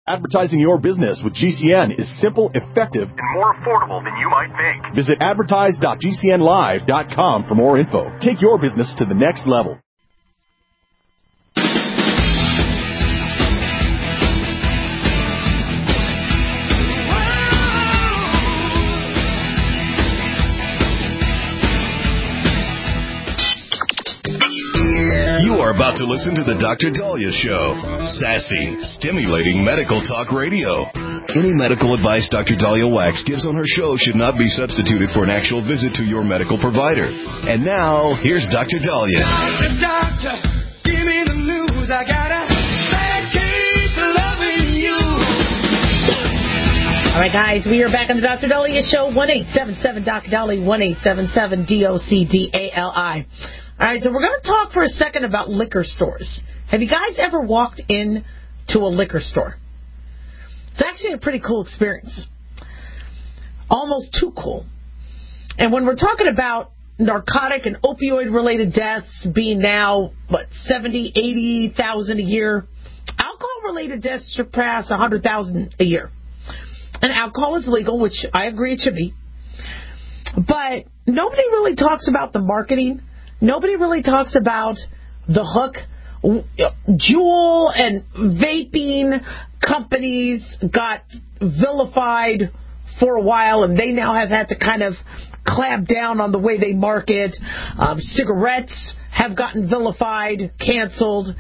Advertising your business with GCN is simple, effective, and more affordable than you might think. Visit advertise.gcnlive.com for more info. Take your business to the next level. You are about to listen to the Dr. Daliah Show. Sassy, stimulating medical talk radio. Any medical advice Dr. Daliah Wax gives on her show should not be substituted for an actual visit to your medical provider. And now, here's Dr. Daliah. Doctor, give me the news. I got a bad case of loving you. All right, guys, we are back on the Dr. Daliah Show. 1-877-Dr. Daliah, 1-877-DOCDALI. All right, so we're going to talk for a second about liquor stores. Have you guys ever walked in to a liquor store? It's actually a pretty cool experience. Almost too cool. And when we're talking about narcotic and opioid-related deaths being now, 70, 80,000 a year, alcohol-related deaths surpass 100,000 a year. And alcohol is legal, which I agree it should be. But nobody really talks about the marketing. Nobody really talks about the hook. Juul and vaping companies got vilified for a while, and they now have had to kind of clamp down on the way they market. Cigarettes have gotten vilified, canceled.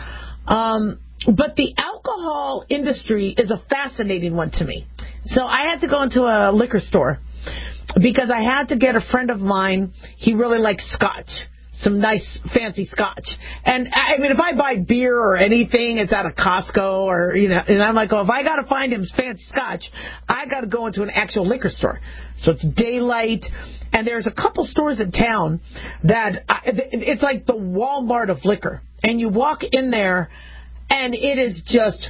But the alcohol industry is a fascinating one to me. So I had to go into a liquor store because I had to get a friend of mine. He really likes scotch. Some nice, fancy scotch. And, I mean, if I buy beer or anything, it's out of Costco or, and I'm like, if I got to find him fancy scotch, I got to go into an actual liquor store. So it's daylight, and there's a couple stores in town that, it's like the Walmart of liquor. And you walk in there, and it is just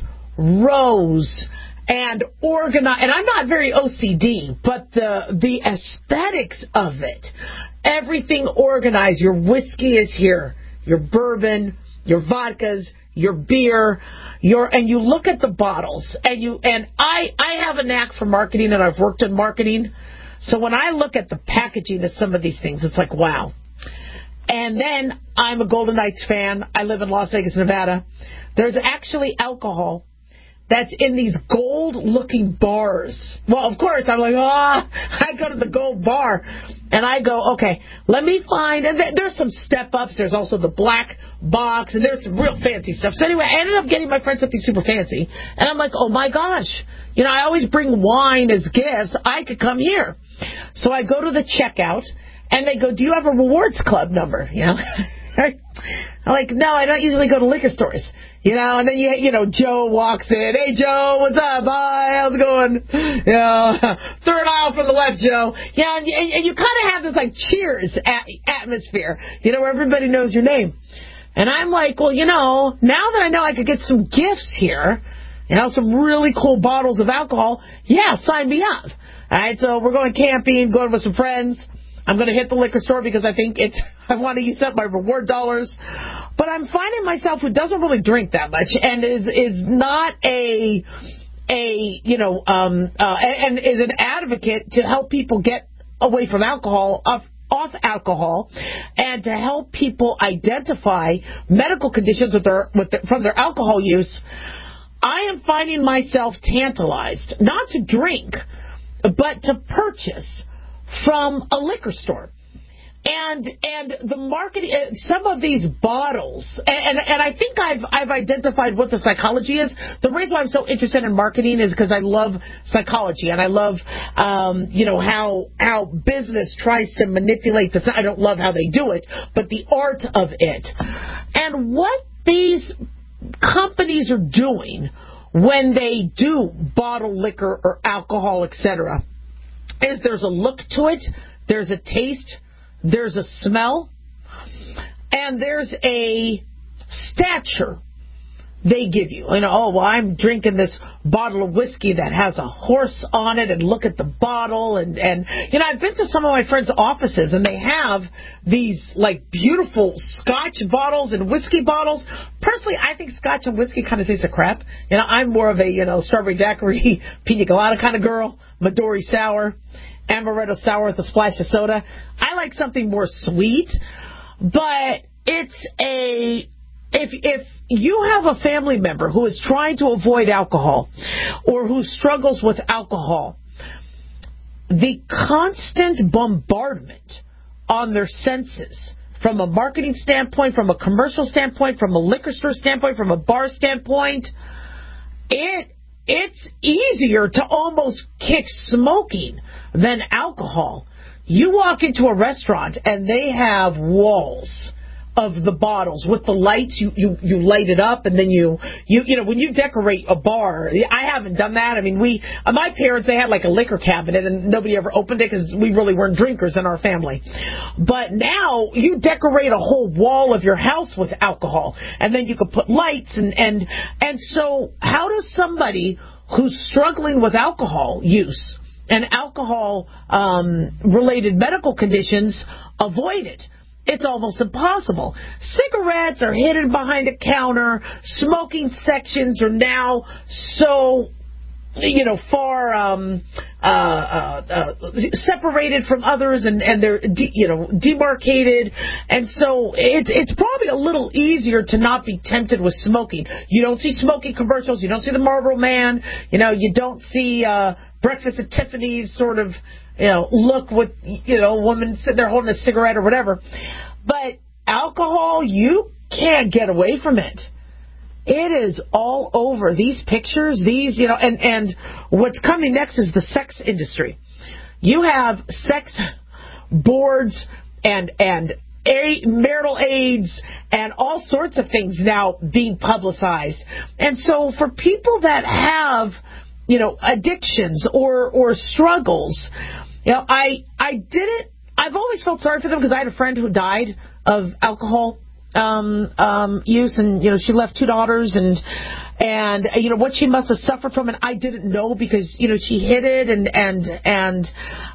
rows and organized, and I'm not very OCD, but the aesthetics of it, everything organized. Your whiskey is here, your bourbon, your vodkas, your beer, and you look at the bottles, and I have a knack for marketing, and I've worked in marketing, so when I look at the packaging of some of these things, it's like, wow. And then I'm a Golden Knights fan. I live in Las Vegas, Nevada. There's actually alcohol that's in these gold-looking bars. Well, of course, I'm like, I go to the gold bar, and I go, okay, let me find, and there's some step-ups. There's also the black box, and there's some real fancy stuff. So anyway, I ended up getting my friend something super fancy, and I'm like, oh, my gosh. I always bring wine as gifts. I could come here. So I go to the checkout, and they go, do you have a rewards club number? I'm like, no, I don't usually go to liquor stores. And then, Joe walks in. Hey, Joe, what's up? Hi, how's it going? Third aisle from the left, Joe. Yeah, and you kind of have this, cheers atmosphere, where everybody knows your name. And I'm like, well, now that I know I could get some gifts here, some really cool bottles of alcohol, yeah, sign me up. All right, so we're going camping, going with some friends. I'm going to hit the liquor store because I want to use up my reward dollars. But I'm finding myself who doesn't really drink that much and is not and is an advocate to help people get away from alcohol, off alcohol, and to help people identify medical conditions from their alcohol use. I am finding myself tantalized, not to drink, but to purchase from a liquor store. And the marketing, some of these bottles, and I think I've identified what the psychology is. The reason why I'm so interested in marketing is because I love psychology, and I love, how business tries to manipulate this. I don't love how they do it, but the art of it. And what these companies are doing when they do bottle liquor or alcohol, etc., is there's a look to it, there's a taste, there's a smell, and there's a stature they give you. Oh, well, I'm drinking this bottle of whiskey that has a horse on it, and look at the bottle. And I've been to some of my friends' offices, and they have these, like, beautiful Scotch bottles and whiskey bottles. Personally, I think Scotch and whiskey kind of taste of crap. I'm more of a, strawberry daiquiri, pina colada kind of girl, Midori sour, amaretto sour with a splash of soda. I like something more sweet, but if you have a family member who is trying to avoid alcohol or who struggles with alcohol, the constant bombardment on their senses from a marketing standpoint, from a commercial standpoint, from a liquor store standpoint, from a bar standpoint, it's easier to almost kick smoking than alcohol. You walk into a restaurant and they have walls of the bottles with the lights. You light it up, and then you when you decorate a bar. I haven't done that. I mean, my parents, they had like a liquor cabinet, and nobody ever opened it because we really weren't drinkers in our family. But now you decorate a whole wall of your house with alcohol, and then you could put lights and so how does somebody who's struggling with alcohol use and alcohol related medical conditions avoid it? It's almost impossible. Cigarettes are hidden behind a counter. Smoking sections are now so, far separated from others, and they're demarcated. And so it's probably a little easier to not be tempted with smoking. You don't see smoking commercials. You don't see the Marlboro Man. You don't see Breakfast at Tiffany's sort of look with, a woman sitting there holding a cigarette or whatever. But alcohol, you can't get away from it. It is all over. These pictures, and what's coming next is the sex industry. You have sex boards and marital aids and all sorts of things now being publicized. And so for people that have, addictions or struggles, I've always felt sorry for them because I had a friend who died of alcohol use, and she left 2 daughters, and what she must have suffered from, and I didn't know because she hid it, and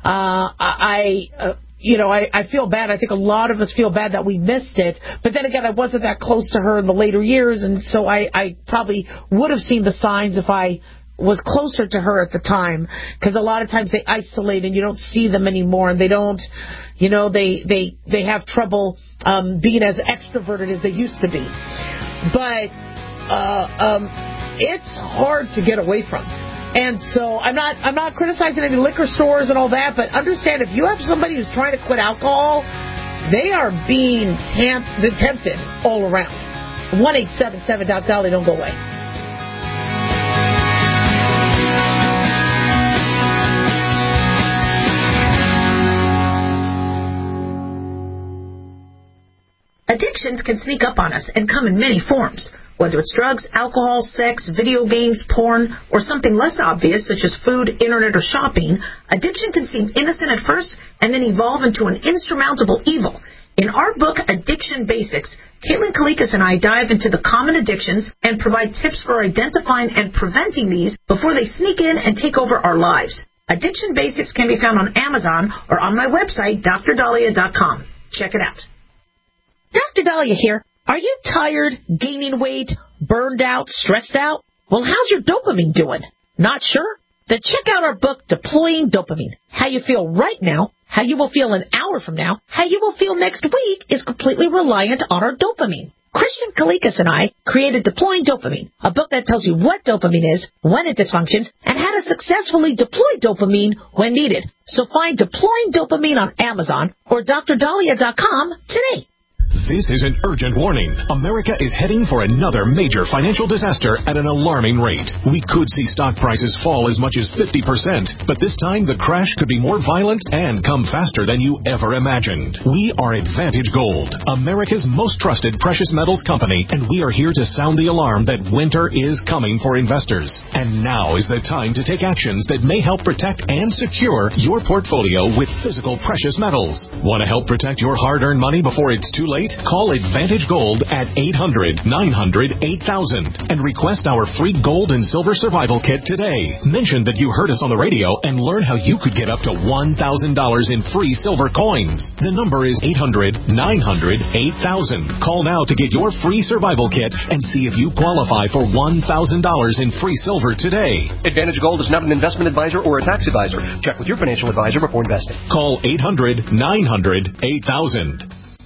I feel bad. I think a lot of us feel bad that we missed it, but then again, I wasn't that close to her in the later years, and so I probably would have seen the signs if I was closer to her at the time, because a lot of times they isolate and you don't see them anymore, and they don't, they have trouble being as extroverted as they used to be. But it's hard to get away from. And so I'm not criticizing any liquor stores and all that, but understand, if you have somebody who's trying to quit alcohol, they are being tempted all around. 1-877-DOC-DOLLY, don't go away. Addictions can sneak up on us and come in many forms. Whether it's drugs, alcohol, sex, video games, porn, or something less obvious such as food, internet, or shopping, addiction can seem innocent at first and then evolve into an insurmountable evil. In our book, Addiction Basics, Caitlin Kalikas and I dive into the common addictions and provide tips for identifying and preventing these before they sneak in and take over our lives. Addiction Basics can be found on Amazon or on my website, DrDahlia.com. Check it out. Dr. Dahlia here. Are you tired, gaining weight, burned out, stressed out? Well, how's your dopamine doing? Not sure? Then check out our book, Deploying Dopamine. How you feel right now, how you will feel an hour from now, how you will feel next week is completely reliant on our dopamine. Christian Kalikas and I created Deploying Dopamine, a book that tells you what dopamine is, when it dysfunctions, and how to successfully deploy dopamine when needed. So find Deploying Dopamine on Amazon or DrDahlia.com today. This is an urgent warning. America is heading for another major financial disaster at an alarming rate. We could see stock prices fall as much as 50%, but this time the crash could be more violent and come faster than you ever imagined. We are Advantage Gold, America's most trusted precious metals company, and we are here to sound the alarm that winter is coming for investors. And now is the time to take actions that may help protect and secure your portfolio with physical precious metals. Want to help protect your hard-earned money before it's too late? late? Call Advantage Gold at 800-900-8000 and request our free gold and silver survival kit today. Mention that you heard us on the radio and learn how you could get up to $1,000 in free silver coins. The number is 800-900-8000. Call now to get your free survival kit and see if you qualify for $1,000 in free silver today. Advantage Gold is not an investment advisor or a tax advisor. Check with your financial advisor before investing. Call 800-900-8000.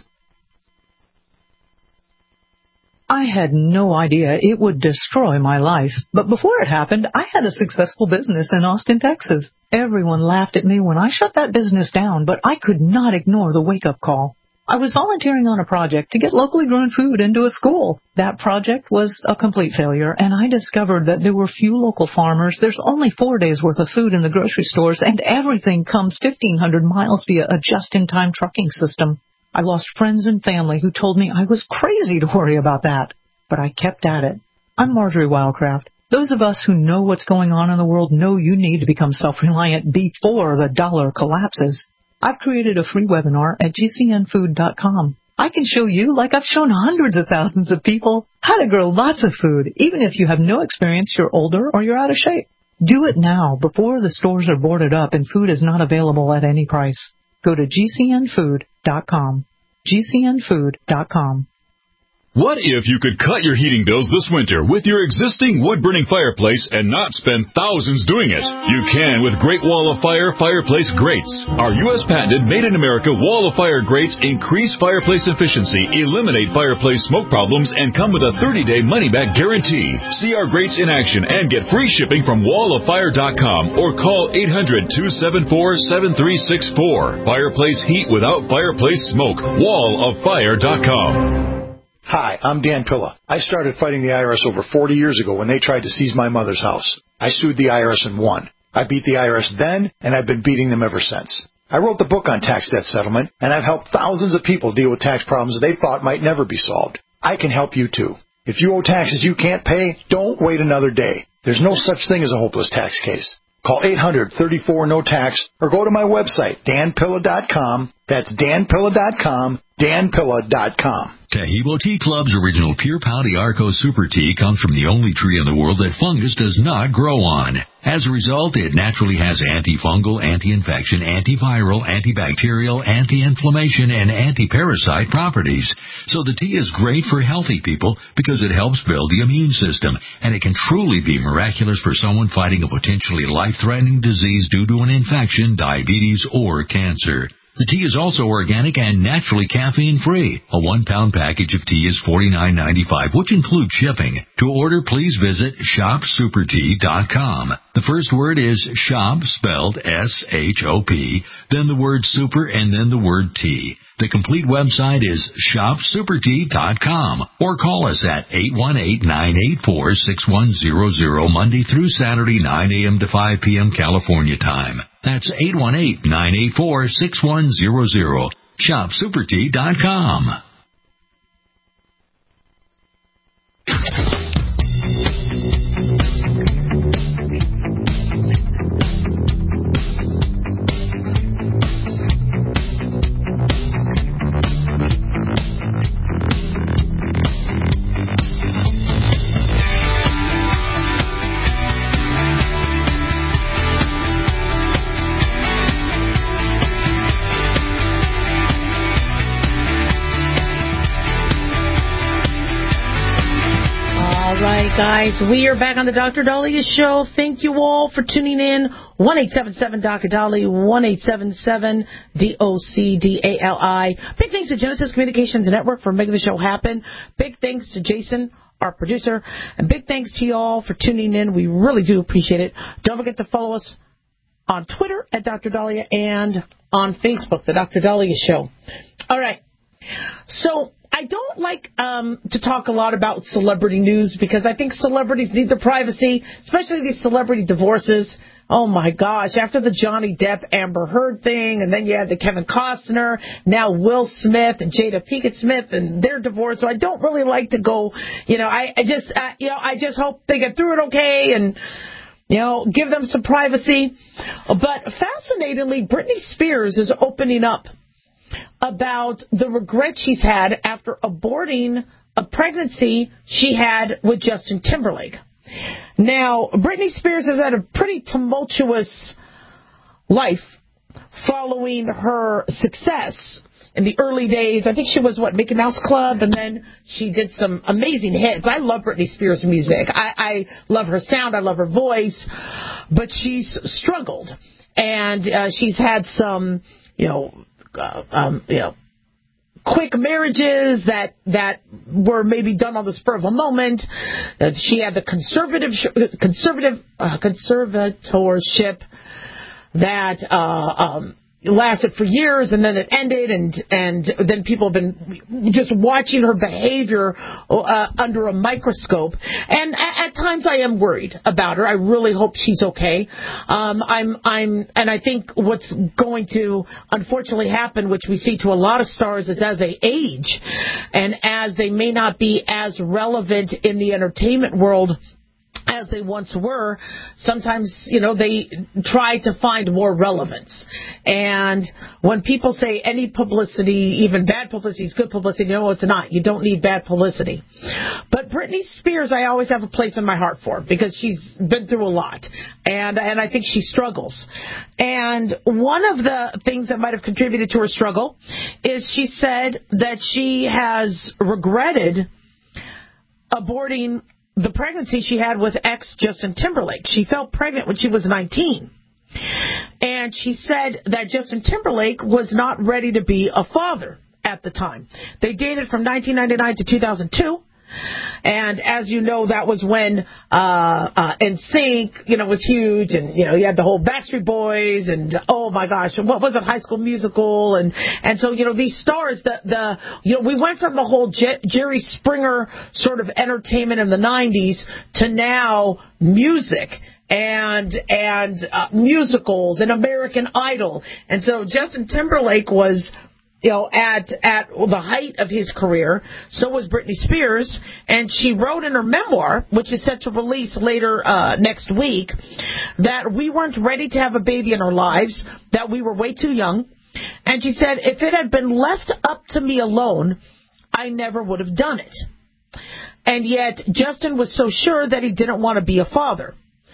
I had no idea it would destroy my life, but before it happened, I had a successful business in Austin, Texas. Everyone laughed at me when I shut that business down, but I could not ignore the wake-up call. I was volunteering on a project to get locally grown food into a school. That project was a complete failure, and I discovered that there were few local farmers. There's only 4 days' worth of food in the grocery stores, and everything comes 1,500 miles via a just-in-time trucking system. I lost friends and family who told me I was crazy to worry about that, but I kept at it. I'm Marjorie Wildcraft. Those of us who know what's going on in the world know you need to become self-reliant before the dollar collapses. I've created a free webinar at gcnfood.com. I can show you, like I've shown hundreds of thousands of people, how to grow lots of food, even if you have no experience, you're older, or you're out of shape. Do it now, before the stores are boarded up and food is not available at any price. Go to gcnfood.com. gcnfood.com. What if you could cut your heating bills this winter with your existing wood-burning fireplace and not spend thousands doing it? You can with Great Wall of Fire fireplace grates. Our U.S. patented made-in-America Wall of Fire grates increase fireplace efficiency, eliminate fireplace smoke problems, and come with a 30-day money-back guarantee. See our grates in action and get free shipping from walloffire.com or call 800-274-7364. Fireplace heat without fireplace smoke. walloffire.com. Hi, I'm Dan Pilla. I started fighting the IRS over 40 years ago when they tried to seize my mother's house. I sued the IRS and won. I beat the IRS then, and I've been beating them ever since. I wrote the book on tax debt settlement, and I've helped thousands of people deal with tax problems they thought might never be solved. I can help you too. If you owe taxes you can't pay, don't wait another day. There's no such thing as a hopeless tax case. Call 800-34-NO-TAX or go to my website, danpilla.com. That's danpilla.com, danpilla.com. Taheebo Tea Club's original Pure Pouty Arco Super Tea comes from the only tree in the world that fungus does not grow on. As a result, it naturally has antifungal, anti-infection, antiviral, antibacterial, anti-inflammation, and anti-parasite properties. So the tea is great for healthy people because it helps build the immune system, and it can truly be miraculous for someone fighting a potentially life-threatening disease due to an infection, diabetes, or cancer. The tea is also organic and naturally caffeine-free. A 1-pound package of tea is $49.95, which includes shipping. To order, please visit shopsupertea.com. The first word is shop, spelled S-H-O-P, then the word super, and then the word tea. The complete website is shopsupertea.com or call us at 818-984-6100 Monday through Saturday, 9 a.m. to 5 p.m. California time. That's 818-984-6100. shopsupertea.com. Guys, we are back on the Dr. Dahlia Show. Thank you all for tuning in. 1-877-Dr. 1-877-DOCDALI. Big thanks to Genesis Communications Network for making the show happen. Big thanks to Jason, our producer. And big thanks to you all for tuning in. We really do appreciate it. Don't forget to follow us on Twitter at Dr. Dahlia and on Facebook, the Dr. Dahlia Show. All right. So I don't like to talk a lot about celebrity news because I think celebrities need their privacy, especially these celebrity divorces. Oh, my gosh. After the Johnny Depp Amber Heard thing, and then you had the Kevin Costner, now Will Smith and Jada Pinkett Smith and their divorce. So I don't really like to go, I just hope they get through it okay and, give them some privacy. But fascinatingly, Britney Spears is opening up about the regret she's had after aborting a pregnancy she had with Justin Timberlake. Now, Britney Spears has had a pretty tumultuous life following her success. In the early days, I think she was, Mickey Mouse Club, and then she did some amazing hits. I love Britney Spears' music. I love her sound. I love her voice. But she's struggled. And she's had some, quick marriages that were maybe done on the spur of a moment. She had the conservatorship that lasted for years, and then it ended, and then people have been just watching her behavior under a microscope. And at times I am worried about her. I really hope she's okay. And I think what's going to unfortunately happen, which we see to a lot of stars, is as they age and as they may not be as relevant in the entertainment world as they once were, sometimes, they try to find more relevance. And when people say any publicity, even bad publicity, is good publicity, no, it's not. You don't need bad publicity. But Britney Spears, I always have a place in my heart for, because she's been through a lot. And I think she struggles. And one of the things that might have contributed to her struggle is she said that she has regretted aborting the pregnancy she had with ex Justin Timberlake. She fell pregnant when she was 19. And she said that Justin Timberlake was not ready to be a father at the time. They dated from 1999 to 2002. And as you know, that was when NSYNC, was huge, and you had the whole Backstreet Boys, and oh my gosh, what was it, High School Musical, and so these stars, we went from the whole Jerry Springer sort of entertainment in the 90s to now music and musicals and American Idol, and so Justin Timberlake was at the height of his career. So was Britney Spears. And she wrote in her memoir, which is set to release later next week, that we weren't ready to have a baby in our lives, that we were way too young. And she said, if it had been left up to me alone, I never would have done it. And yet Justin was so sure that he didn't want to be a father.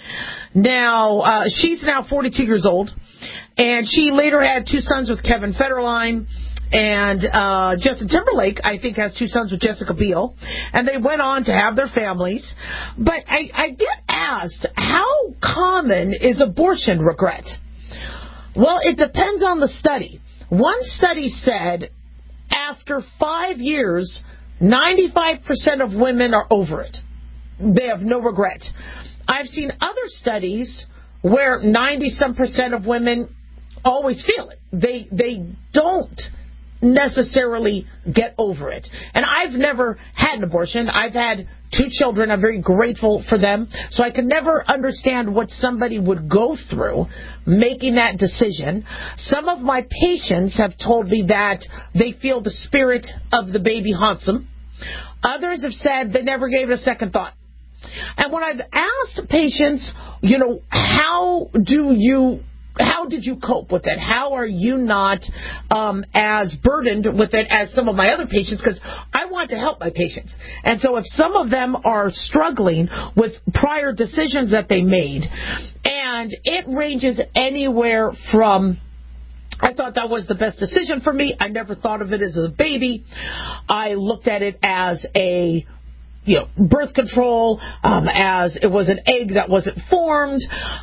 Now, she's now 42 years old. And she later had 2 sons with Kevin Federline. And Justin Timberlake, I think, has 2 sons with Jessica Biel. And they went on to have their families. But I get asked, how common is abortion regret? Well, it depends on the study. One study said after 5 years, 95% of women are over it. They have no regret. I've seen other studies where 90-some% of women always feel it. They don't necessarily get over it. And I've never had an abortion. I've had 2 children. I'm very grateful for them. So I could never understand what somebody would go through making that decision. Some of my patients have told me that they feel the spirit of the baby haunts them. Others have said they never gave it a second thought. And when I've asked patients, how did you cope with it? How are you not as burdened with it as some of my other patients? Because I want to help my patients. And so if some of them are struggling with prior decisions that they made, and it ranges anywhere from, I thought that was the best decision for me. I never thought of it as a baby. I looked at it as a birth control, as it was an egg that wasn't formed,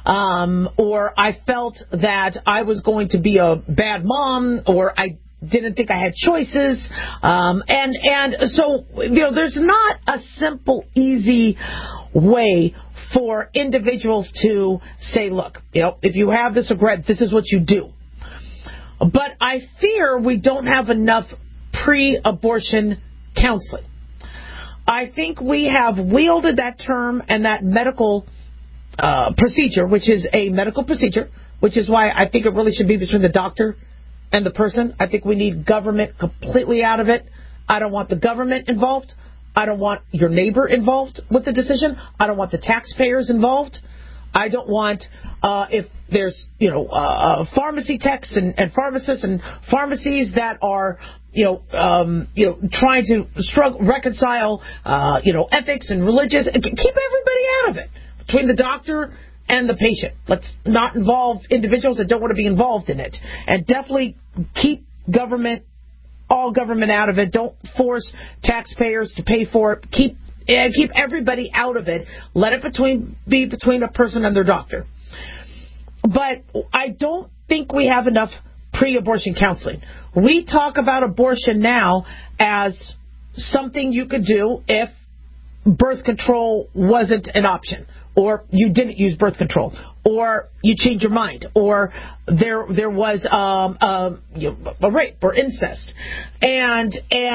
or I felt that I was going to be a bad mom, or I didn't think I had choices, and so there's not a simple, easy way for individuals to say, look, if you have this regret, this is what you do. But I fear we don't have enough pre-abortion counseling. I think we have wielded that term and that medical procedure, which is a medical procedure, which is why I think it really should be between the doctor and the person. I think we need government completely out of it. I don't want the government involved. I don't want your neighbor involved with the decision. I don't want the taxpayers involved. I don't want if there's, pharmacy techs and pharmacists and pharmacies that are, trying to reconcile, ethics and religious, keep everybody out of it between the doctor and the patient. Let's not involve individuals that don't want to be involved in it, and definitely keep all government out of it. Don't force taxpayers to pay for it. Keep everybody out of it. Let it be between a person and their doctor. But I don't think we have enough pre-abortion counseling. We talk about abortion now as something you could do if birth control wasn't an option, or you didn't use birth control, or you changed your mind, or there was a rape or incest, and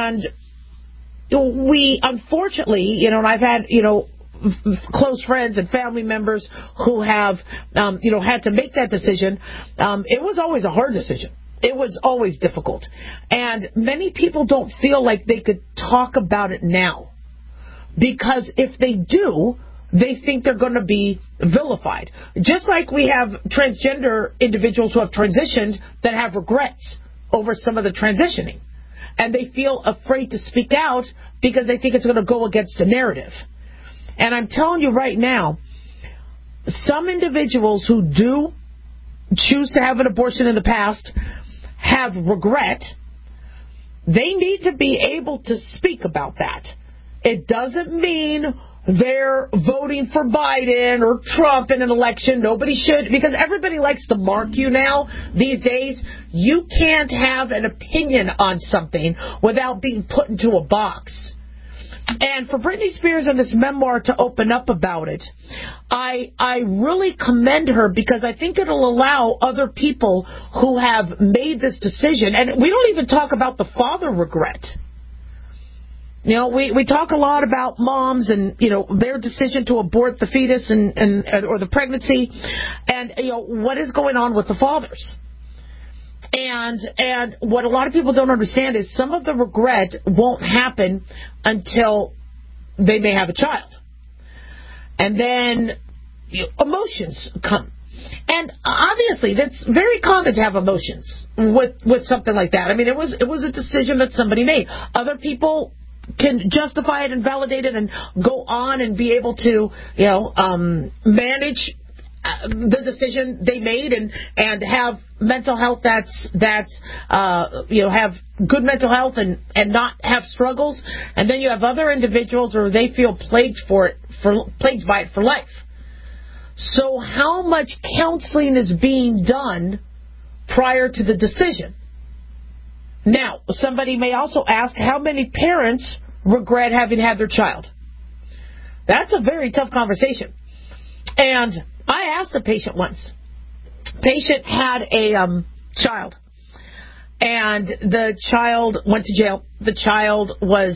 we unfortunately, and I've had close friends and family members who have had to make that decision. It was always a hard decision. It was always difficult, and many people don't feel like they could talk about it now, because if they do, they think they're going to be vilified. Just like we have transgender individuals who have transitioned that have regrets over some of the transitioning. And they feel afraid to speak out because they think it's going to go against the narrative. And I'm telling you right now, some individuals who do choose to have an abortion in the past have regret. They need to be able to speak about that. It doesn't mean they're voting for Biden or Trump in an election. Nobody should, because everybody likes to mark you now these days. You can't have an opinion on something without being put into a box. And for Britney Spears and this memoir to open up about it, I really commend her, because I think it'll allow other people who have made this decision, and we don't even talk about the father regret. We talk a lot about moms and, their decision to abort the fetus or the pregnancy, and, what is going on with the fathers. And what a lot of people don't understand is some of the regret won't happen until they may have a child. And then emotions come. And obviously, that's very common to have emotions with something like that. I mean, it was a decision that somebody made. Other people can justify it and validate it and go on and be able to, manage the decision they made and have mental health that's have good mental health and not have struggles. And then you have other individuals where they feel plagued by it for life. So how much counseling is being done prior to the decision? Now, somebody may also ask, how many parents regret having had their child? That's a very tough conversation. And I asked a patient once. Patient had a child, and the child went to jail. The child was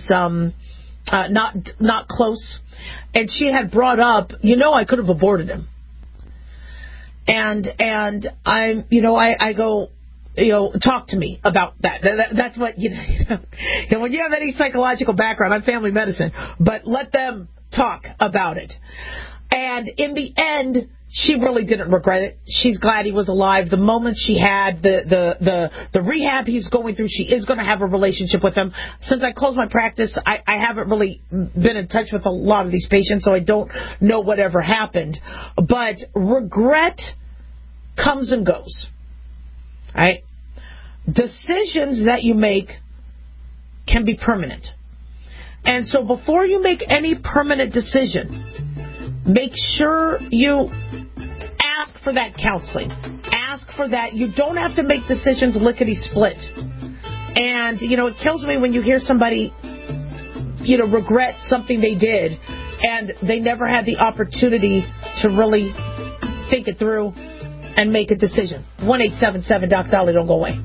not close, and she had brought up, I could have aborted him. And I go, talk to me about that. That's what, when you have any psychological background, I'm family medicine, but let them talk about it. And in the end, she really didn't regret it. She's glad he was alive. The moment she had the rehab he's going through, she is going to have a relationship with him. Since I closed my practice, I haven't really been in touch with a lot of these patients, so I don't know whatever happened. But regret comes and goes. Right? Decisions that you make can be permanent. And so before you make any permanent decision, make sure you ask for that counseling. Ask for that. You don't have to make decisions lickety-split. And, it kills me when you hear somebody, regret something they did and they never had the opportunity to really think it through and make a decision. 1-877-DOC-DOLLY. Don't go away.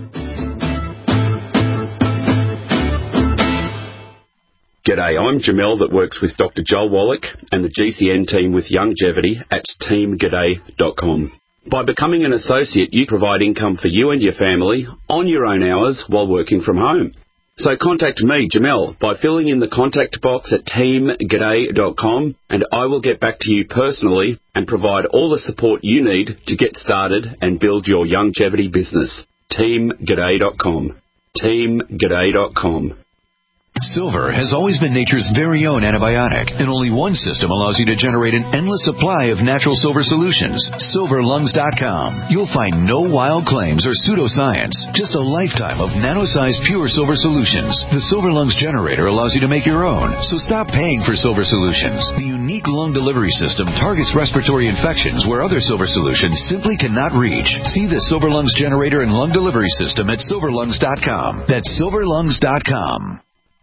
G'day, I'm Jamel that works with Dr. Joel Wallach and the GCN team with Longevity at teamg'day.com. By becoming an associate, you provide income for you and your family on your own hours while working from home. So contact me, Jamel, by filling in the contact box at teamg'day.com, and I will get back to you personally and provide all the support you need to get started and build your longevity business. teamg'day.com. teamg'day.com. Silver has always been nature's very own antibiotic, and only one system allows you to generate an endless supply of natural silver solutions. SilverLungs.com. You'll find no wild claims or pseudoscience, just a lifetime of nano-sized pure silver solutions. The Silver Lungs generator allows you to make your own, so stop paying for silver solutions. The unique lung delivery system targets respiratory infections where other silver solutions simply cannot reach. See the Silver Lungs generator and lung delivery system at SilverLungs.com. That's SilverLungs.com.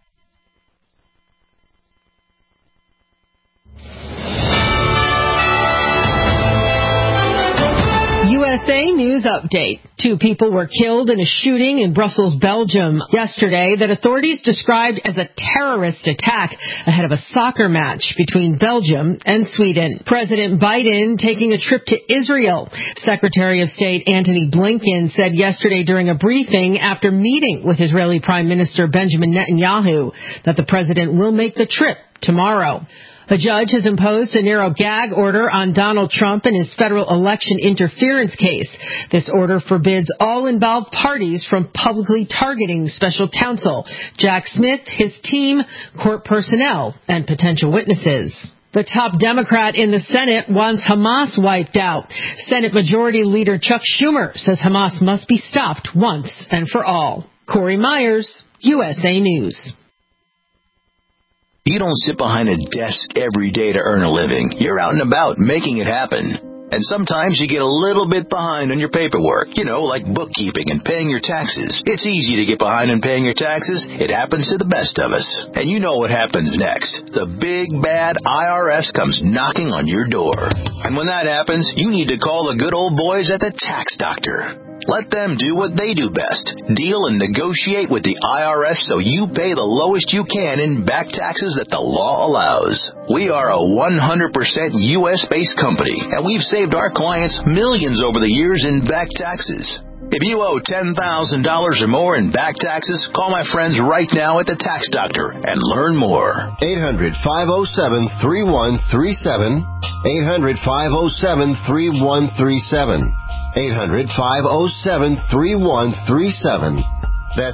USA News Update. 2 people were killed in a shooting in Brussels, Belgium yesterday that authorities described as a terrorist attack ahead of a soccer match between Belgium and Sweden. President Biden taking a trip to Israel. Secretary of State Antony Blinken said yesterday during a briefing after meeting with Israeli Prime Minister Benjamin Netanyahu that the president will make the trip tomorrow. A judge has imposed a narrow gag order on Donald Trump in his federal election interference case. This order forbids all involved parties from publicly targeting special counsel Jack Smith, his team, court personnel, and potential witnesses. The top Democrat in the Senate wants Hamas wiped out. Senate Majority Leader Chuck Schumer says Hamas must be stopped once and for all. Corey Myers, USA News. You don't sit behind a desk every day to earn a living. You're out and about making it happen. And sometimes you get a little bit behind on your paperwork, like bookkeeping and paying your taxes. It's easy to get behind on paying your taxes. It happens to the best of us. And you know what happens next. The big, bad IRS comes knocking on your door. And when that happens, you need to call the good old boys at the Tax Doctor. Let them do what they do best. Deal and negotiate with the IRS so you pay the lowest you can in back taxes that the law allows. We are a 100% U.S.-based company, and we've saved our clients millions over the years in back taxes. If you owe $10,000 or more in back taxes, call my friends right now at the Tax Doctor and learn more. 800-507-3137. 800-507-3137. 800-507-3137. That's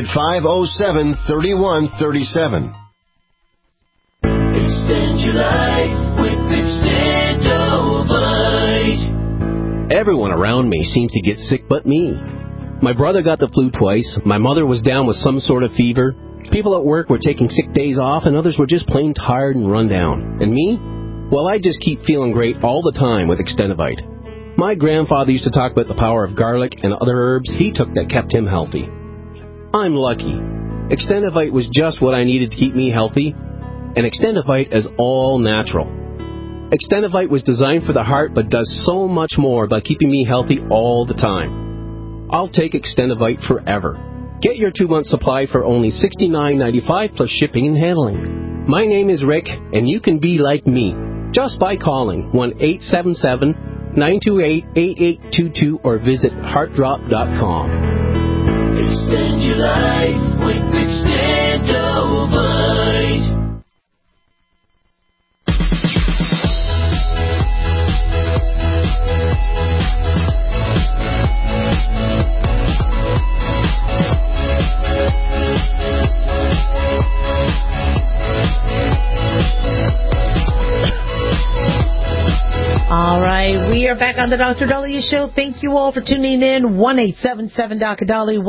800-507-3137. Extend your life with Extendovite. Everyone around me seems to get sick but me. My brother got the flu twice. My mother was down with some sort of fever. People at work were taking sick days off, and others were just plain tired and run down. And me? Well, I just keep feeling great all the time with Extendovite. My grandfather used to talk about the power of garlic and other herbs he took that kept him healthy. I'm lucky. Extendovite was just what I needed to keep me healthy, and Extendovite is all natural. Extendovite was designed for the heart but does so much more by keeping me healthy all the time. I'll take Extendovite forever. Get your 2-month supply for only $69.95 plus shipping and handling. My name is Rick, and you can be like me just by calling 1-877-928-8822 or visit heartdrop.com. Extend your life with Extendovite. All right, we are back on the Dr. Dahlia Show. Thank you all for tuning in. 1-877-Dr.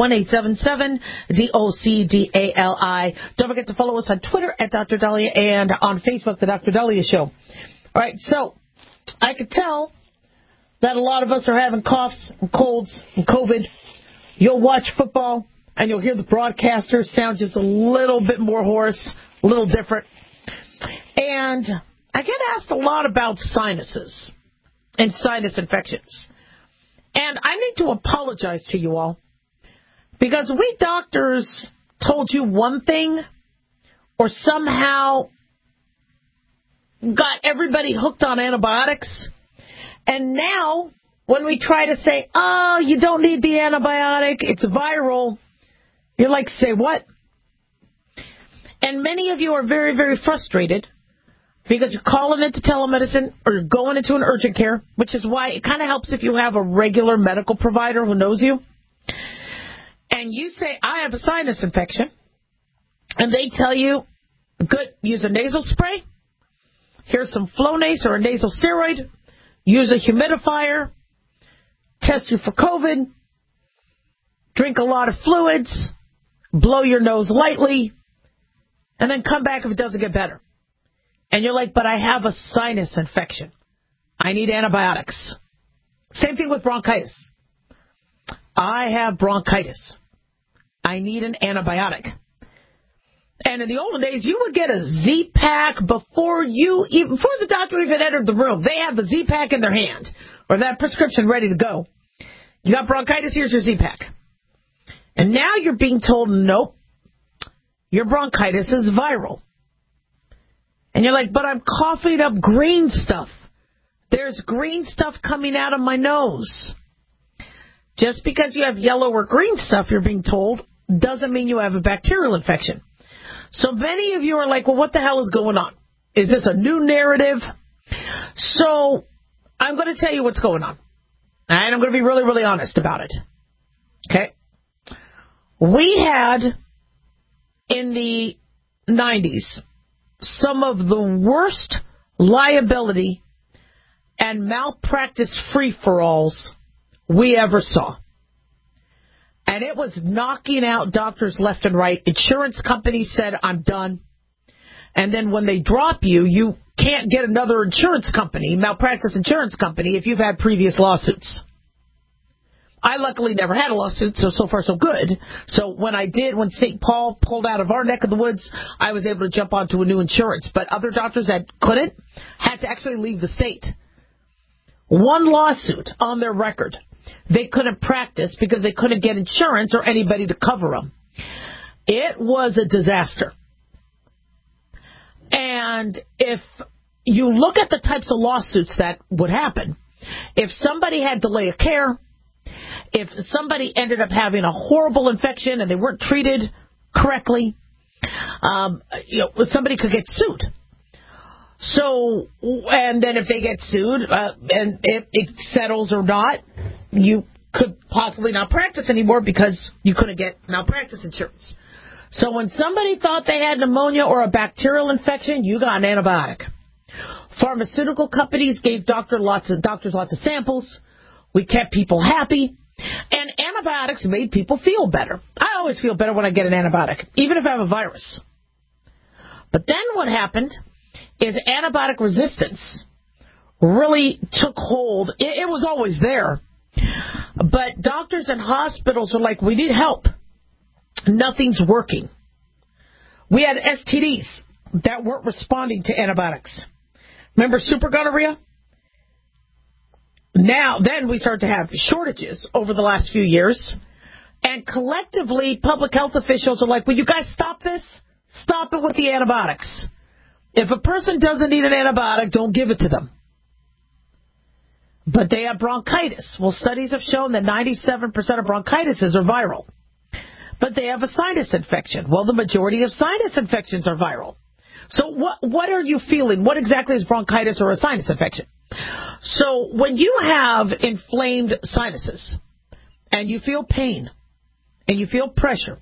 1-877-DOCDALI. Don't forget to follow us on Twitter at Dr. Dahlia and on Facebook, the Dr. Dahlia Show. All right, so I could tell that a lot of us are having coughs and colds and COVID. You'll watch football and you'll hear the broadcasters sound just a little bit more hoarse, a little different. And I get asked a lot about sinuses and sinus infections. And I need to apologize to you all because we doctors told you one thing or somehow got everybody hooked on antibiotics. And now when we try to say, oh, you don't need the antibiotic, it's viral, you're like, say what? And many of you are very, very frustrated because you're calling into telemedicine or you're going into an urgent care, which is why it kind of helps if you have a regular medical provider who knows you. And you say, I have a sinus infection. And they tell you, good, use a nasal spray. Here's some Flonase or a nasal steroid. Use a humidifier. Test you for COVID. Drink a lot of fluids. Blow your nose lightly. And then come back if it doesn't get better. And you're like, but I have a sinus infection. I need antibiotics. Same thing with bronchitis. I have bronchitis. I need an antibiotic. And in the olden days, you would get a Z-Pack before the doctor even entered the room. They have the Z-Pack in their hand or that prescription ready to go. You got bronchitis, here's your Z-Pack. And now you're being told, nope, your bronchitis is viral. And you're like, but I'm coughing up green stuff. There's green stuff coming out of my nose. Just because you have yellow or green stuff, you're being told, doesn't mean you have a bacterial infection. So many of you are like, well, what the hell is going on? Is this a new narrative? So I'm going to tell you what's going on. And I'm going to be really, really honest about it. Okay? We had, in the 90s, some of the worst liability and malpractice free-for-alls we ever saw. And it was knocking out doctors left and right. Insurance companies said, I'm done. And then when they drop you, you can't get another insurance company, malpractice insurance company, if you've had previous lawsuits. I luckily never had a lawsuit, so far so good. So when St. Paul pulled out of our neck of the woods, I was able to jump onto a new insurance. But other doctors that couldn't had to actually leave the state. One lawsuit on their record. They couldn't practice because they couldn't get insurance or anybody to cover them. It was a disaster. And if you look at the types of lawsuits that would happen, if somebody had delay of care, if somebody ended up having a horrible infection and they weren't treated correctly, somebody could get sued. So, and then if they get sued, and if it settles or not, you could possibly not practice anymore because you couldn't get malpractice insurance. So when somebody thought they had pneumonia or a bacterial infection, you got an antibiotic. Pharmaceutical companies gave doctors lots of samples. We kept people happy. And antibiotics made people feel better. I always feel better when I get an antibiotic, even if I have a virus. But then what happened is antibiotic resistance really took hold. It was always there. But doctors and hospitals are like, we need help. Nothing's working. We had STDs that weren't responding to antibiotics. Remember super gonorrhea? Then we start to have shortages over the last few years. And collectively, public health officials are like, will you guys stop this? Stop it with the antibiotics. If a person doesn't need an antibiotic, don't give it to them. But they have bronchitis. Well, studies have shown that 97% of bronchitises are viral. But they have a sinus infection. Well, the majority of sinus infections are viral. So what are you feeling? What exactly is bronchitis or a sinus infection? So when you have inflamed sinuses and you feel pain and you feel pressure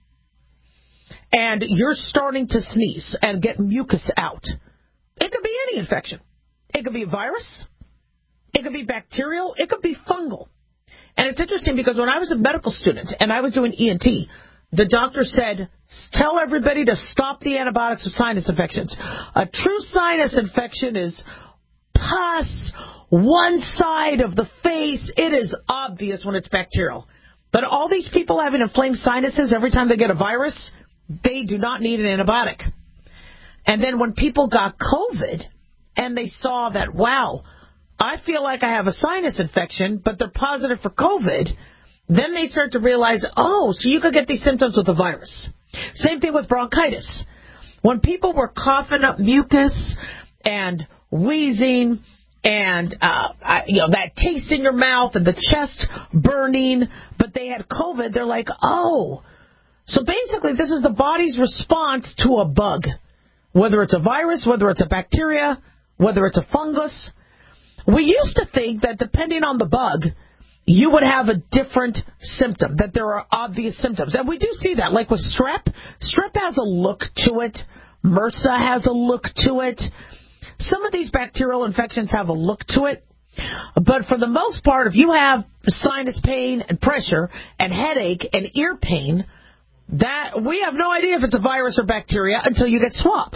and you're starting to sneeze and get mucus out, it could be any infection. It could be a virus. It could be bacterial. It could be fungal. And it's interesting because when I was a medical student and I was doing ENT, the doctor said, tell everybody to stop the antibiotics for sinus infections. A true sinus infection is pus, one side of the face. It is obvious when it's bacterial. But all these people having inflamed sinuses every time they get a virus, they do not need an antibiotic. And then when people got COVID and they saw that, wow, I feel like I have a sinus infection, but they're positive for COVID, then they start to realize, oh, so you could get these symptoms with a virus. Same thing with bronchitis. When people were coughing up mucus and wheezing and that taste in your mouth and the chest burning, but they had COVID, they're like, oh, So basically, this is the body's response to a bug. Whether it's a virus, whether it's a bacteria, whether it's a fungus. We used to think that depending on the bug, you would have a different symptom, that there are obvious symptoms. And we do see that, like with strep. Strep has a look to it. MRSA has a look to it. Some of these bacterial infections have a look to it. But for the most part, if you have sinus pain and pressure and headache and ear pain, that we have no idea if it's a virus or bacteria until you get swabbed.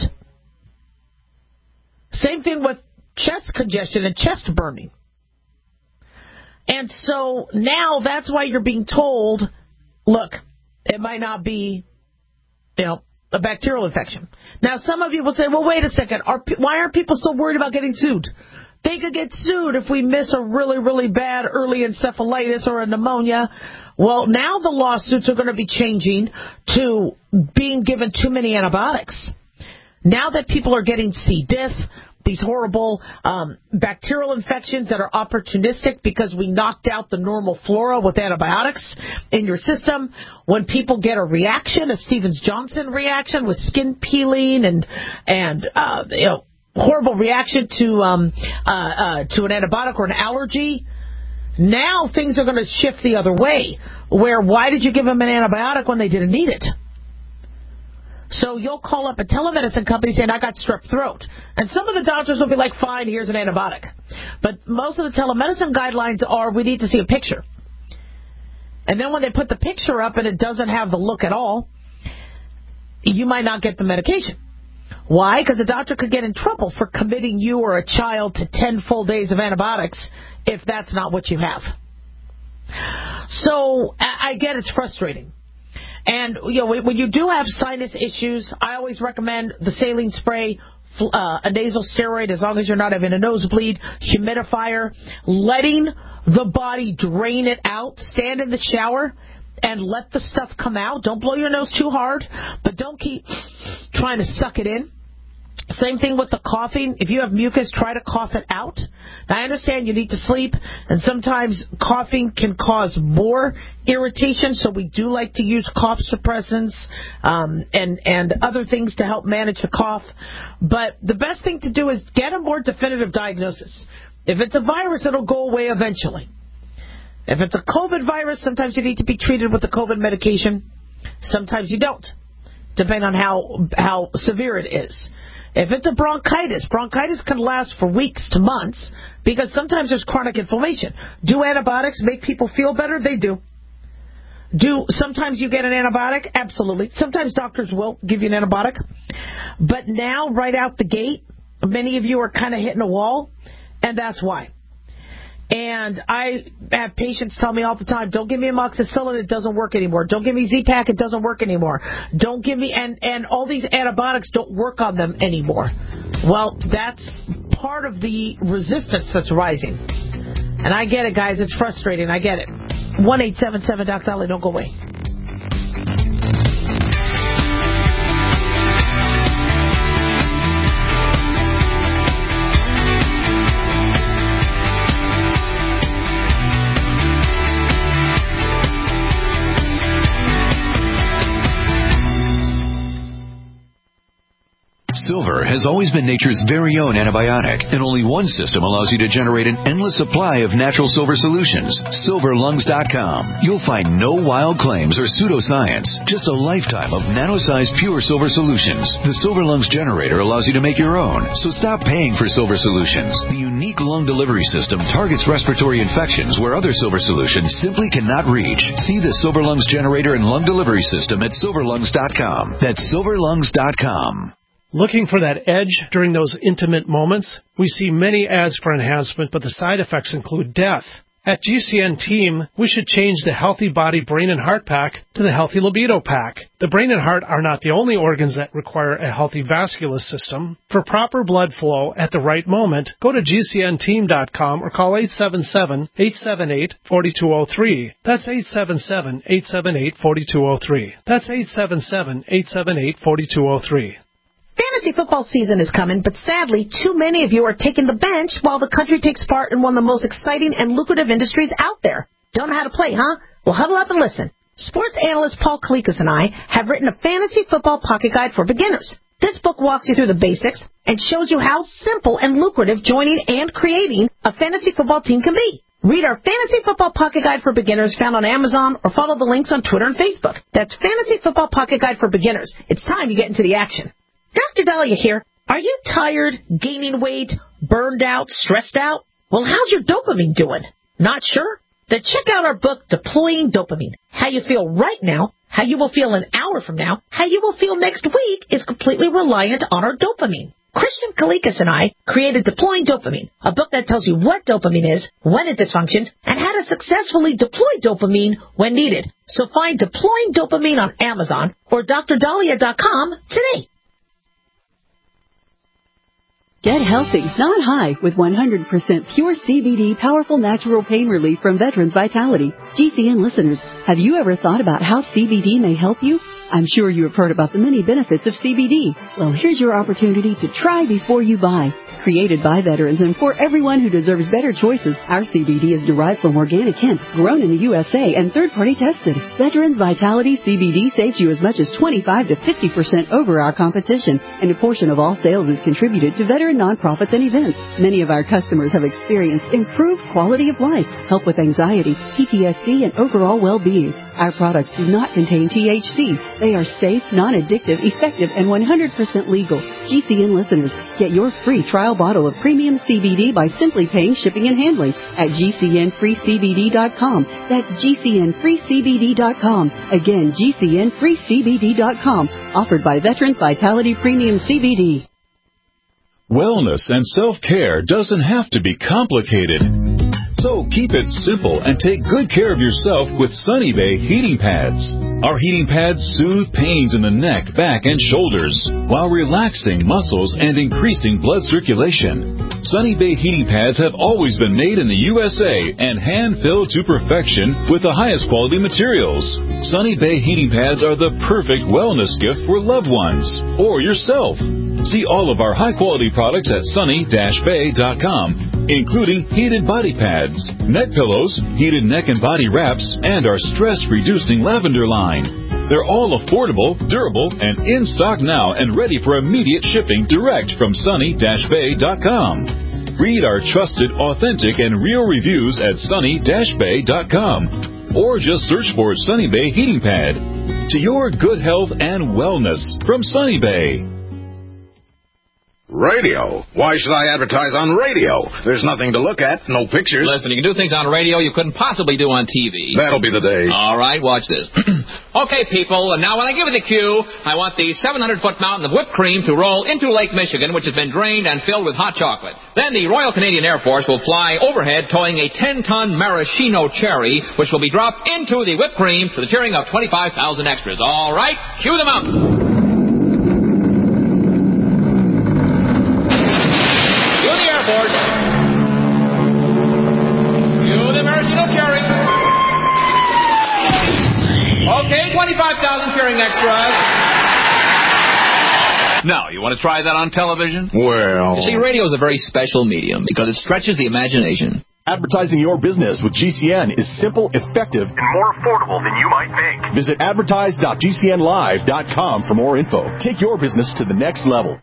Same thing with chest congestion and chest burning. And so now that's why you're being told, look, it might not be, a bacterial infection. Now, some of you will say, well, wait a second. Why aren't people still worried about getting sued? They could get sued if we miss a really, really bad early encephalitis or a pneumonia. Well, now the lawsuits are going to be changing to being given too many antibiotics. Now that people are getting C. diff, these horrible bacterial infections that are opportunistic because we knocked out the normal flora with antibiotics in your system. When people get a reaction, a Stevens-Johnson reaction with skin peeling and horrible reaction to an antibiotic or an allergy, now things are going to shift the other way. Where why did you give them an antibiotic when they didn't need it? So you'll call up a telemedicine company saying, I got strep throat. And some of the doctors will be like, fine, here's an antibiotic. But most of the telemedicine guidelines are, we need to see a picture. And then when they put the picture up and it doesn't have the look at all, you might not get the medication. Why? Because the doctor could get in trouble for committing you or a child to 10 full days of antibiotics if that's not what you have. So I get it's frustrating. And, when you do have sinus issues, I always recommend the saline spray, a nasal steroid, as long as you're not having a nosebleed, humidifier, letting the body drain it out. Stand in the shower and let the stuff come out. Don't blow your nose too hard, but don't keep trying to suck it in. Same thing with the coughing. If you have mucus, try to cough it out. Now, I understand you need to sleep, and sometimes coughing can cause more irritation, so we do like to use cough suppressants and other things to help manage the cough. But the best thing to do is get a more definitive diagnosis. If it's a virus, it'll go away eventually. If it's a COVID virus, sometimes you need to be treated with the COVID medication. Sometimes you don't, depending on how severe it is. If it's a bronchitis can last for weeks to months because sometimes there's chronic inflammation. Do antibiotics make people feel better? They do. Sometimes you get an antibiotic? Absolutely. Sometimes doctors will give you an antibiotic. But now, right out the gate, many of you are kind of hitting a wall, and that's why. And I have patients tell me all the time, don't give me amoxicillin, it doesn't work anymore. Don't give me Z-Pak, it doesn't work anymore. Don't give me, and all these antibiotics don't work on them anymore. Well, that's part of the resistance that's rising. And I get it, guys. It's frustrating. I get it. 1-877-DOC-DOLLY. Don't go away. Silver has always been nature's very own antibiotic, and only one system allows you to generate an endless supply of natural silver solutions. SilverLungs.com. You'll find no wild claims or pseudoscience, just a lifetime of nano-sized pure silver solutions. The Silver Lungs generator allows you to make your own, so stop paying for silver solutions. The unique lung delivery system targets respiratory infections where other silver solutions simply cannot reach. See the Silver Lungs generator and lung delivery system at SilverLungs.com. That's SilverLungs.com. Looking for that edge during those intimate moments? We see many ads for enhancement, but the side effects include death. At GCN Team, we should change the Healthy Body Brain and Heart Pack to the Healthy Libido Pack. The brain and heart are not the only organs that require a healthy vascular system. For proper blood flow at the right moment, go to GCNteam.com or call 877-878-4203. That's 877-878-4203. That's 877-878-4203. Fantasy football season is coming, but sadly, too many of you are taking the bench while the country takes part in one of the most exciting and lucrative industries out there. Don't know how to play, huh? Well, huddle up and listen. Sports analyst Paul Kalikas and I have written a fantasy football pocket guide for beginners. This book walks you through the basics and shows you how simple and lucrative joining and creating a fantasy football team can be. Read our Fantasy Football Pocket Guide for Beginners found on Amazon or follow the links on Twitter and Facebook. That's Fantasy Football Pocket Guide for Beginners. It's time you get into the action. Dr. Dahlia here. Are you tired, gaining weight, burned out, stressed out? Well, how's your dopamine doing? Not sure? Then check out our book, Deploying Dopamine. How you feel right now, how you will feel an hour from now, how you will feel next week is completely reliant on our dopamine. Christian Kalikas and I created Deploying Dopamine, a book that tells you what dopamine is, when it dysfunctions, and how to successfully deploy dopamine when needed. So find Deploying Dopamine on Amazon or drdahlia.com today. Get healthy, not high, with 100% pure CBD powerful natural pain relief from Veterans Vitality. GCN listeners, have you ever thought about how CBD may help you? I'm sure you have heard about the many benefits of CBD. Well, here's your opportunity to try before you buy. Created by veterans and for everyone who deserves better choices, our CBD is derived from organic hemp, grown in the USA and third-party tested. Veterans Vitality CBD saves you as much as 25 to 50% over our competition, and a portion of all sales is contributed to veteran nonprofits and events. Many of our customers have experienced improved quality of life, help with anxiety, PTSD, and overall well-being. Our products do not contain THC. They are safe, non-addictive, effective, and 100% legal. GCN listeners, get your free trial bottle of premium CBD by simply paying shipping and handling at GCNFreeCBD.com. That's GCNFreeCBD.com. Again, GCNFreeCBD.com. Offered by Veterans Vitality Premium CBD. Wellness and self-care doesn't have to be complicated. So keep it simple and take good care of yourself with Sunny Bay heating pads. Our heating pads soothe pains in the neck, back, and shoulders while relaxing muscles and increasing blood circulation. Sunny Bay heating pads have always been made in the USA and hand-filled to perfection with the highest quality materials. Sunny Bay heating pads are the perfect wellness gift for loved ones or yourself. See all of our high-quality products at sunny-bay.com, including heated body pads, neck pillows, heated neck and body wraps, and our stress-reducing lavender line. They're all affordable, durable, and in stock now and ready for immediate shipping direct from sunny-bay.com. Read our trusted, authentic, and real reviews at sunny-bay.com, or just search for Sunny Bay Heating Pad. To your good health and wellness from Sunny Bay. Radio? Why should I advertise on radio? There's nothing to look at, no pictures. Listen, you can do things on radio you couldn't possibly do on TV. That'll be the day. All right, watch this. Okay, people, and now when I give you the cue, I want the 700-foot mountain of whipped cream to roll into Lake Michigan, which has been drained and filled with hot chocolate. Then the Royal Canadian Air Force will fly overhead towing a 10-ton maraschino cherry, which will be dropped into the whipped cream to the cheering of 25,000 extras. All right, cue the mountain. Okay, 25,000 cheering extras. Now, you want to try that on television? Well... You see, radio is a very special medium because it stretches the imagination. Advertising your business with GCN is simple, effective, and more affordable than you might think. Visit advertise.gcnlive.com for more info. Take your business to the next level.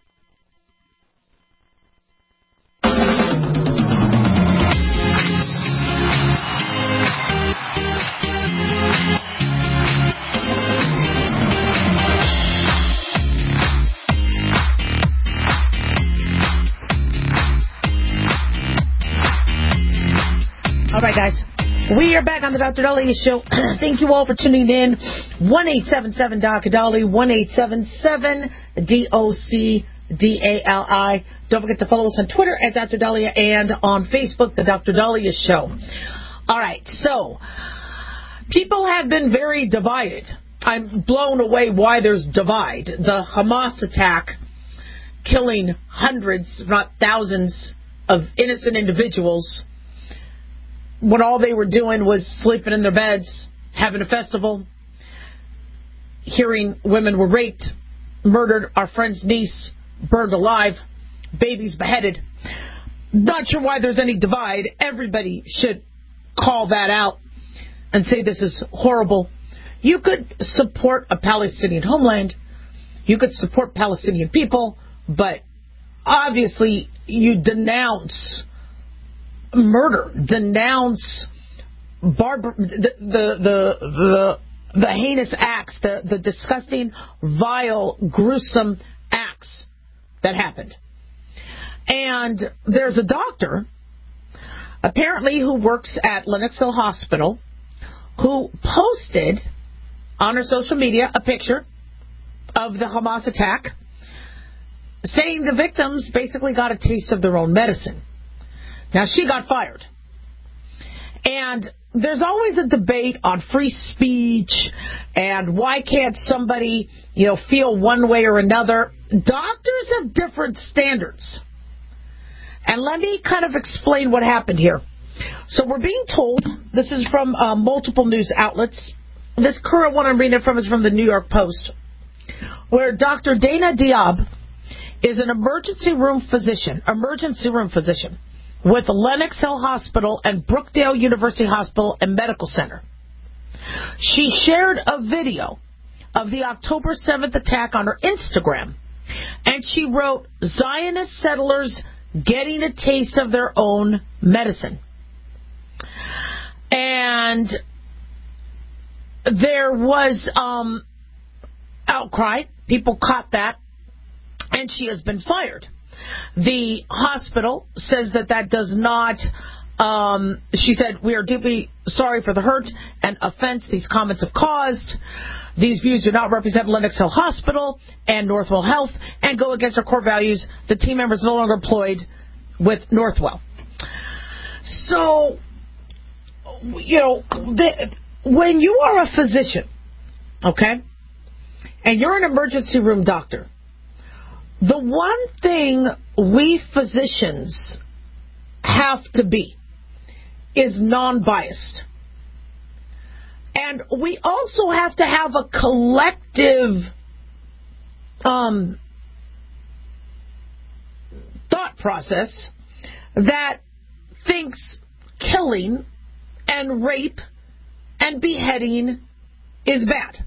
All right, guys. We are back on the Dr. Dahlia Show. Thank you all for tuning in. 1-877-Dr. 1-877-DOC-DALI. Don't forget to follow us on Twitter at Dr. Dahlia and on Facebook, The Dr. Dahlia Show. All right, so people have been very divided. I'm blown away why there's divide. The Hamas attack killing hundreds, if not thousands, of innocent individuals when all they were doing was sleeping in their beds, having a festival, hearing women were raped, murdered, our friend's niece burned alive, babies beheaded. Not sure why there's any divide. Everybody should call that out and say this is horrible. You could support a Palestinian homeland. You could support Palestinian people, but obviously you denounce murder, denounce the heinous acts, the disgusting, vile, gruesome acts that happened. And there's a doctor, apparently, who works at Lenox Hill Hospital, who posted on her social media a picture of the Hamas attack, saying the victims basically got a taste of their own medicine. Now, she got fired. And there's always a debate on free speech and why can't somebody, feel one way or another. Doctors have different standards. And let me kind of explain what happened here. So we're being told, this is from multiple news outlets. This current one I'm reading it from is from the New York Post, where Dr. Dana Diab is an emergency room physician with Lenox Hill Hospital and Brookdale University Hospital and Medical Center. She shared a video of the October 7th attack on her Instagram, and she wrote, "Zionist settlers getting a taste of their own medicine." And there was outcry. People caught that, and she has been fired. The hospital says that does not, she said, "We are deeply sorry for the hurt and offense these comments have caused. These views do not represent Lenox Hill Hospital and Northwell Health and go against our core values. The team members no longer employed with Northwell." So, when you are a physician, okay, and you're an emergency room doctor, the one thing we physicians have to be is non-biased. And we also have to have a collective thought process that thinks killing and rape and beheading is bad.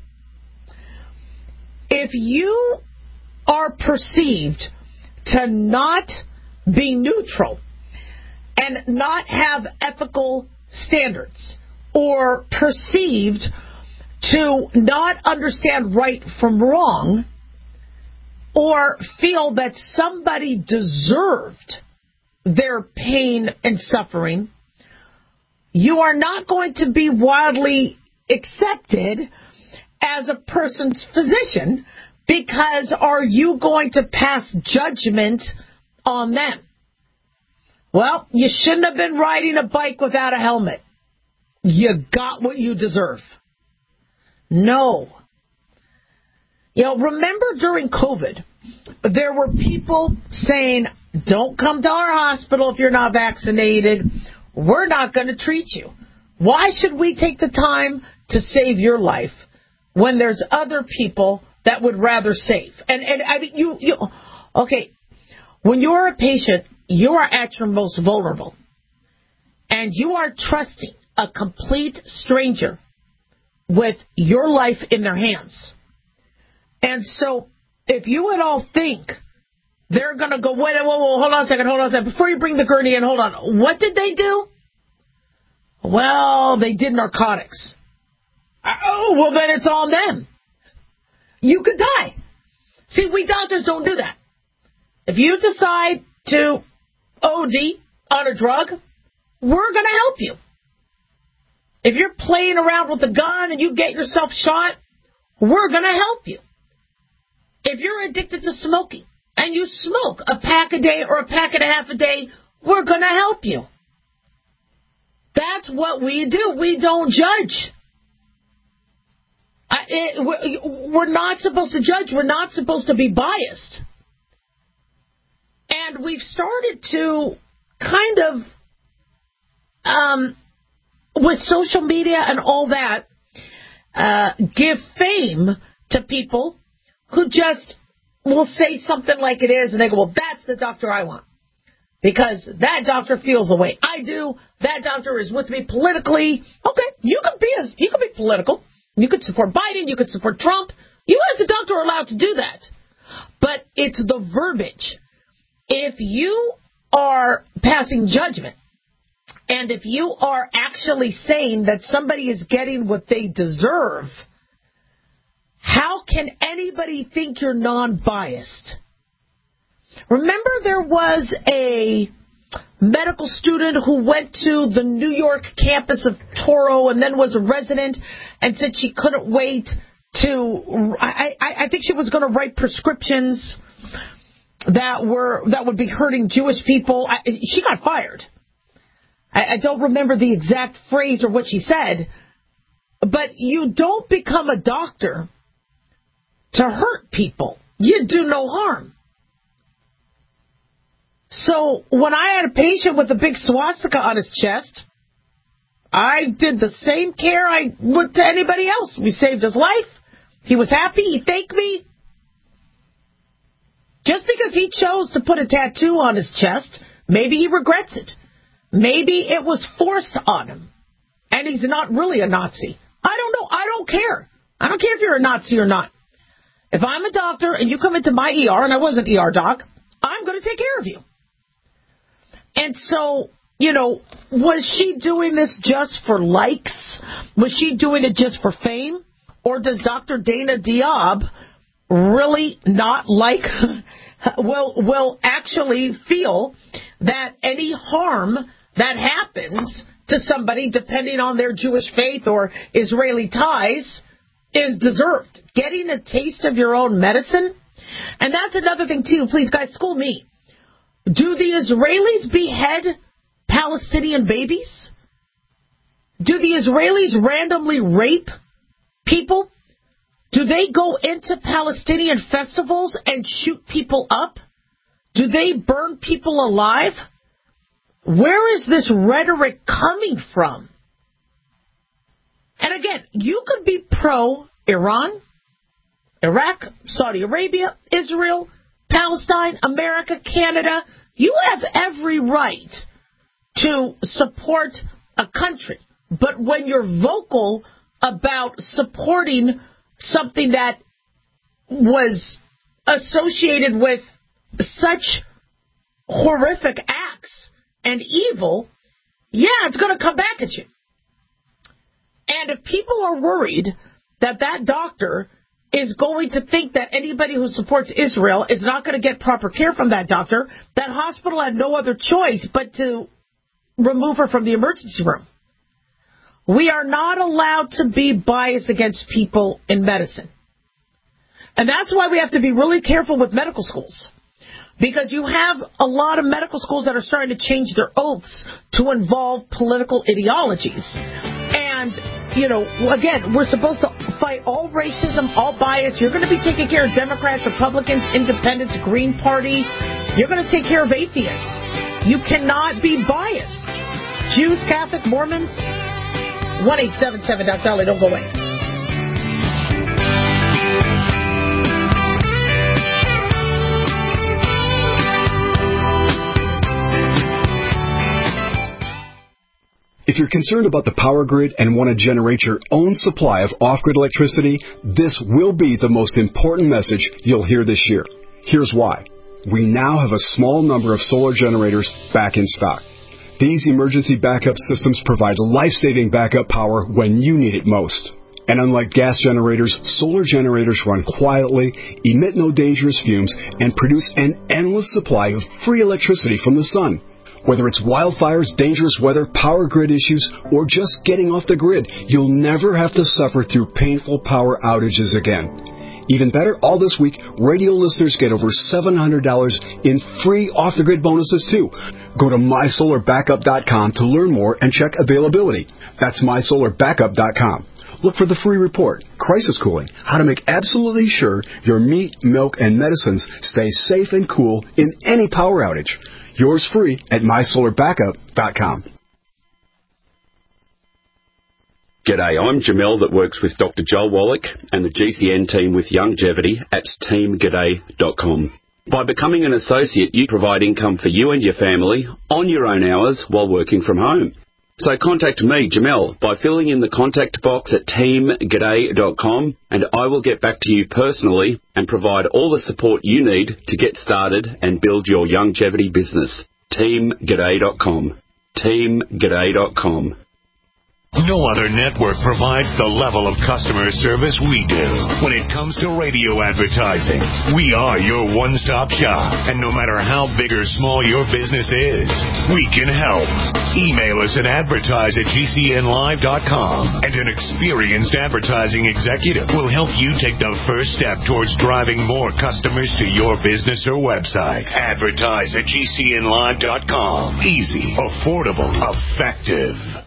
If you are perceived to not be neutral and not have ethical standards, or perceived to not understand right from wrong, or feel that somebody deserved their pain and suffering, you are not going to be widely accepted as a person's physician, because are you going to pass judgment on them? Well, you shouldn't have been riding a bike without a helmet. You got what you deserve. No. Remember during COVID, there were people saying, "Don't come to our hospital if you're not vaccinated. We're not going to treat you." Why should we take the time to save your life when there's other people that would rather save? And I mean, okay, when you're a patient, you are at your most vulnerable. And you are trusting a complete stranger with your life in their hands. And so if you at all think they're going to go, whoa, hold on a second. Before you bring the gurney in, hold on. What did they do? Well, they did narcotics. Oh, well, then it's on them. You could die. See, we doctors don't do that. If you decide to OD on a drug, we're going to help you. If you're playing around with a gun and you get yourself shot, we're going to help you. If you're addicted to smoking and you smoke a pack a day or a pack and a half a day, we're going to help you. That's what we do. We don't judge. We're not supposed to judge. We're not supposed to be biased. And we've started to kind of, with social media and all that, give fame to people who just will say something like it is, and they go, "Well, that's the doctor I want. Because that doctor feels the way I do. That doctor is with me politically." Okay, you can be political. You could support Biden. You could support Trump. You as a doctor are allowed to do that. But it's the verbiage. If you are passing judgment, and if you are actually saying that somebody is getting what they deserve, how can anybody think you're non-biased? Remember there was a medical student who went to the New York campus of Toro and then was a resident and said she couldn't wait to, I think she was going to write prescriptions that would be hurting Jewish people. She got fired. I don't remember the exact phrase or what she said, but you don't become a doctor to hurt people. You do no harm. So when I had a patient with a big swastika on his chest, I did the same care I would to anybody else. We saved his life. He was happy. He thanked me. Just because he chose to put a tattoo on his chest, maybe he regrets it. Maybe it was forced on him, and he's not really a Nazi. I don't know. I don't care. I don't care if you're a Nazi or not. If I'm a doctor and you come into my ER, and I was an ER doc, I'm going to take care of you. And so, was she doing this just for likes? Was she doing it just for fame? Or does Dr. Dana Diab really not like, will actually feel that any harm that happens to somebody, depending on their Jewish faith or Israeli ties, is deserved? Getting a taste of your own medicine? And that's another thing, too. Please, guys, school me. Do the Israelis behead Palestinian babies? Do the Israelis randomly rape people? Do they go into Palestinian festivals and shoot people up? Do they burn people alive? Where is this rhetoric coming from? And again, you could be pro-Iran, Iraq, Saudi Arabia, Israel, Palestine, America, Canada. You have every right to support a country. But when you're vocal about supporting something that was associated with such horrific acts and evil, yeah, it's going to come back at you. And if people are worried that that doctor is going to think that anybody who supports Israel is not going to get proper care from that doctor, that hospital had no other choice but to remove her from the emergency room. We are not allowed to be biased against people in medicine. And that's why we have to be really careful with medical schools. Because you have a lot of medical schools that are starting to change their oaths to involve political ideologies. And, again, we're supposed to fight all racism, all bias. You're going to be taking care of Democrats, Republicans, Independents, Green Party. You're going to take care of atheists. You cannot be biased. Jews, Catholic, Mormons. 1-877-Dr. Don't go away. If you're concerned about the power grid and want to generate your own supply of off-grid electricity, this will be the most important message you'll hear this year. Here's why. We now have a small number of solar generators back in stock. These emergency backup systems provide life-saving backup power when you need it most. And unlike gas generators, solar generators run quietly, emit no dangerous fumes, and produce an endless supply of free electricity from the sun. Whether it's wildfires, dangerous weather, power grid issues, or just getting off the grid, you'll never have to suffer through painful power outages again. Even better, all this week, radio listeners get over $700 in free off-the-grid bonuses, too. Go to mysolarbackup.com to learn more and check availability. That's mysolarbackup.com. Look for the free report, Crisis Cooling, how to make absolutely sure your meat, milk, and medicines stay safe and cool in any power outage. Yours free at mysolarbackup.com. G'day, I'm Jamel that works with Dr. Joel Wallach and the GCN team with Longevity at teamg'day.com. By becoming an associate, you provide income for you and your family on your own hours while working from home. So contact me, Jamel, by filling in the contact box at teamg'day.com, and I will get back to you personally and provide all the support you need to get started and build your longevity business. teamg'day.com. teamg'day.com. No other network provides the level of customer service we do. When it comes to radio advertising, we are your one-stop shop. And no matter how big or small your business is, we can help. Email us at advertise@gcnlive.com, and an experienced advertising executive will help you take the first step towards driving more customers to your business or website. Advertise@gcnlive.com. Easy, affordable, effective.